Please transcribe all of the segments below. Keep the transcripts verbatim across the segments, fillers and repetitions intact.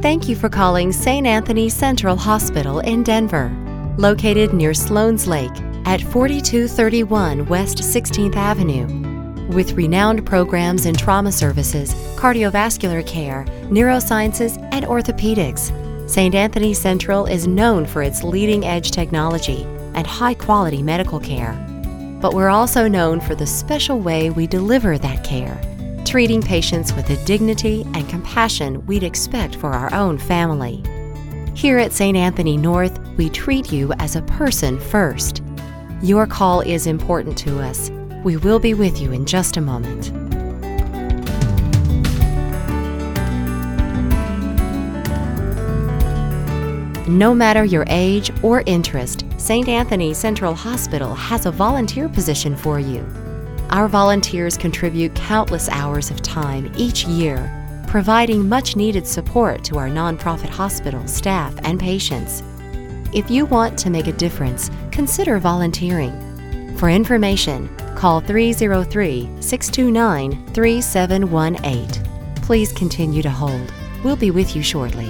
Thank you for calling Saint Anthony Central Hospital in Denver, located near Sloan's Lake at forty-two thirty-one West sixteenth Avenue. With renowned programs in trauma services, cardiovascular care, neurosciences, and orthopedics, Saint Anthony Central is known for its leading-edge technology and high-quality medical care. But we're also known for the special way we deliver that care, treating patients with the dignity and compassion we'd expect for our own family. Here at Saint Anthony North, we treat you as a person first. Your call is important to us. We will be with you in just a moment. No matter your age or interest, Saint Anthony Central Hospital has a volunteer position for you. Our volunteers contribute countless hours of time each year, providing much-needed support to our nonprofit hospital staff and patients. If you want to make a difference, consider volunteering. For information, call three oh three, six two nine, three seven one eight. Please continue to hold. We'll be with you shortly.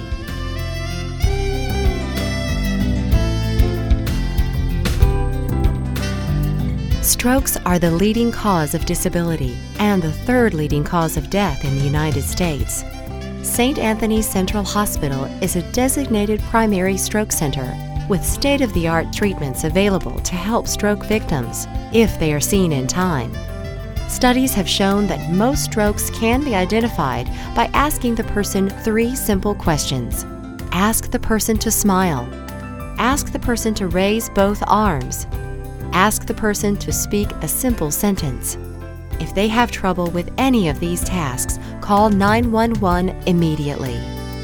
Strokes are the leading cause of disability and the third leading cause of death in the United States. Saint Anthony Central Hospital is a designated primary stroke center with state-of-the-art treatments available to help stroke victims if they are seen in time. Studies have shown that most strokes can be identified by asking the person three simple questions. Ask the person to smile. Ask the person to raise both arms. Ask the person to speak a simple sentence. If they have trouble with any of these tasks, call nine one one immediately.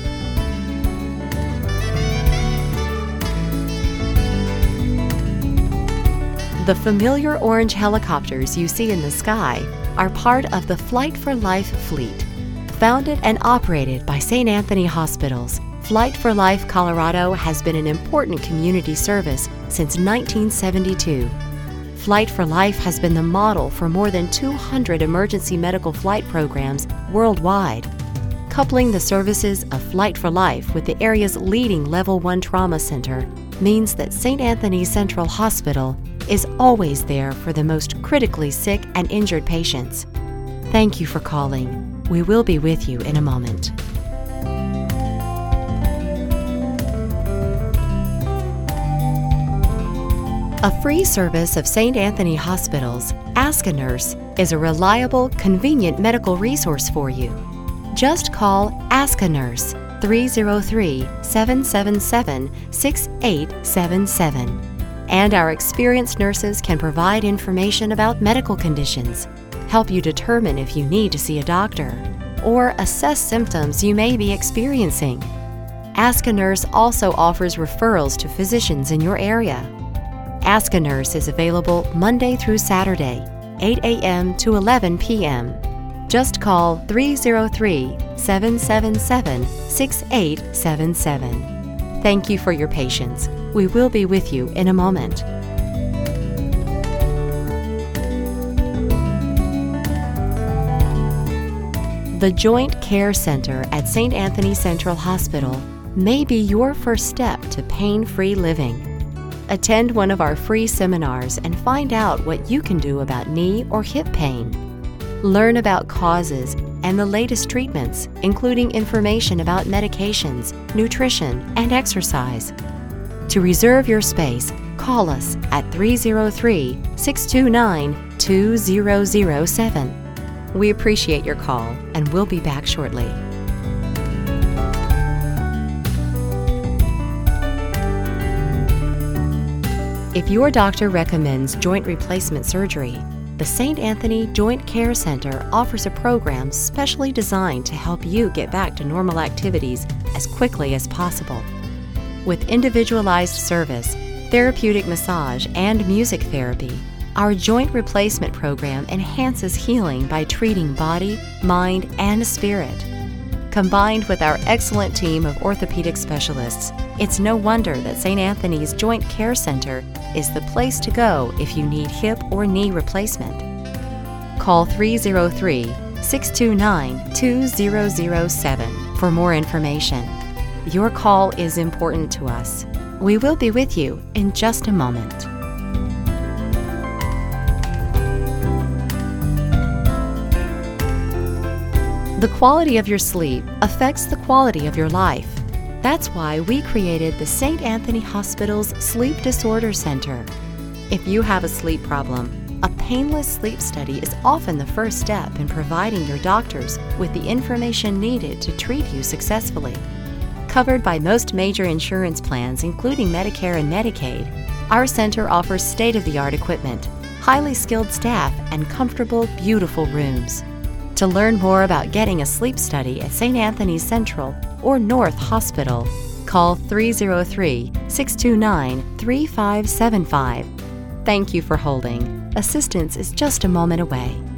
The familiar orange helicopters you see in the sky are part of the Flight for Life fleet. Founded and operated by Saint Anthony Hospitals, Flight for Life Colorado has been an important community service since nineteen seventy-two. Flight for Life has been the model for more than two hundred emergency medical flight programs worldwide. Coupling the services of Flight for Life with the area's leading Level one Trauma Center means that Saint Anthony Central Hospital is always there for the most critically sick and injured patients. Thank you for calling. We will be with you in a moment. A free service of Saint Anthony Hospitals, Ask a Nurse, is a reliable, convenient medical resource for you. Just call Ask a Nurse three oh three, seven seven seven, six eight seven seven. And our experienced nurses can provide information about medical conditions, help you determine if you need to see a doctor, or assess symptoms you may be experiencing. Ask a Nurse also offers referrals to physicians in your area. Ask a Nurse is available Monday through Saturday, eight a m to eleven p m Just call three oh three, seven seven seven, six eight seven seven. Thank you for your patience. We will be with you in a moment. The Joint Care Center at Saint Anthony Central Hospital may be your first step to pain-free living. Attend one of our free seminars and find out what you can do about knee or hip pain. Learn about causes and the latest treatments, including information about medications, nutrition, and exercise. To reserve your space, call us at three oh three, six two nine, two zero zero seven. We appreciate your call and we'll be back shortly. If your doctor recommends joint replacement surgery, the Saint Anthony Joint Care Center offers a program specially designed to help you get back to normal activities as quickly as possible. With individualized service, therapeutic massage, and music therapy, our joint replacement program enhances healing by treating body, mind, and spirit. Combined with our excellent team of orthopedic specialists, it's no wonder that Saint Anthony's Joint Care Center is the place to go if you need hip or knee replacement. Call three oh three, six two nine, two zero zero seven for more information. Your call is important to us. We will be with you in just a moment. The quality of your sleep affects the quality of your life. That's why we created the Saint Anthony Hospital's Sleep Disorder Center. If you have a sleep problem, a painless sleep study is often the first step in providing your doctors with the information needed to treat you successfully. Covered by most major insurance plans, including Medicare and Medicaid, our center offers state-of-the-art equipment, highly skilled staff, and comfortable, beautiful rooms. To learn more about getting a sleep study at Saint Anthony's Central or North Hospital, call three oh three, six two nine, three five seven five. Thank you for holding. Assistance is just a moment away.